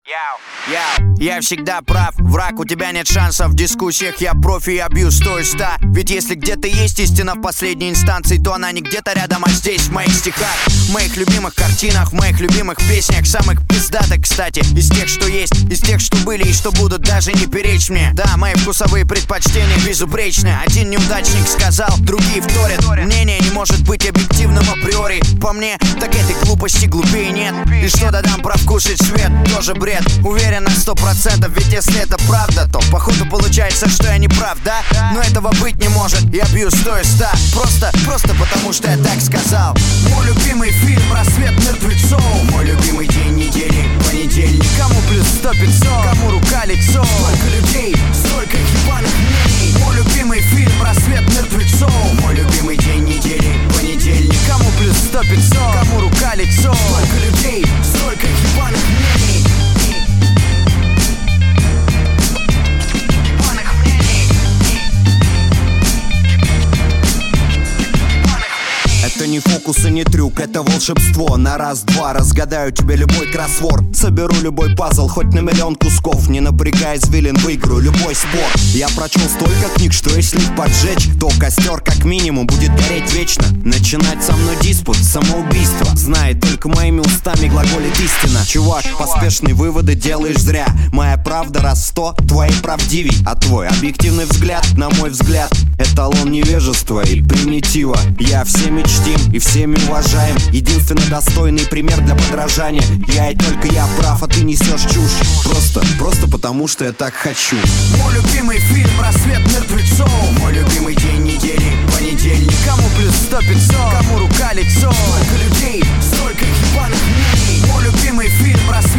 Я всегда прав, враг, у тебя нет шансов. В дискуссиях я профи, я бью 100 из 100. Ведь если где-то есть истина в последней инстанции, то она не где-то рядом, а здесь, в моих стихах, в моих любимых картинах, в моих любимых песнях. Самых пиздатых, кстати, из тех, что есть, из тех, что были и что будут, даже не перечь мне. Да, мои вкусовые предпочтения безупречны. Один неудачник сказал, другие вторят. Мнение не может быть объективным априори. По мне, так этой глупости глупее нет. И что додам про вкус и цвет, тоже бред. Уверен на 100%, ведь если это правда, то походу получается, что я не прав, да? Но этого быть не может, я бью 100 из 100. Просто потому что я так сказал. Мой любимый фильм «Рассвет мертвецов». Мой любимый день недели, понедельник. Кому плюс 100, 500, кому рука, лицо. Столько людей, столько ебаных мнений. Мой любимый фильм «Рассвет мертвецов». Мой любимый день недели, понедельник. Кому плюс 100, 500, кому рука, лицо. Столько людей, столько ебаных мнений. Это не фокус и не трюк, это волшебство. На раз-два разгадаю тебе любой кроссворд. Соберу любой пазл, хоть на миллион кусков. Не напрягая извилин, выиграю любой спор. Я прочел столько книг, что если их поджечь, то костер как минимум будет гореть вечно. Начинать со мной диспут, самоубийство. Знает только моими устами глаголит истина. Чувак, поспешные выводы делаешь зря. Моя правда раз 100, твои правдивей. А твой объективный взгляд, на мой взгляд, эталон невежества и примитива. Я всеми чтим и всеми уважаем. Единственный достойный пример для подражания. Я и только я прав, а ты несешь чушь. Просто потому что я так хочу. Мой любимый фильм «Рассвет мертвецов». Мой любимый день недели, понедельник. Кому плюс 100, 500, кому рука, лицо. Столько людей, столько ебаных мнений. Мой любимый фильм «Рассвет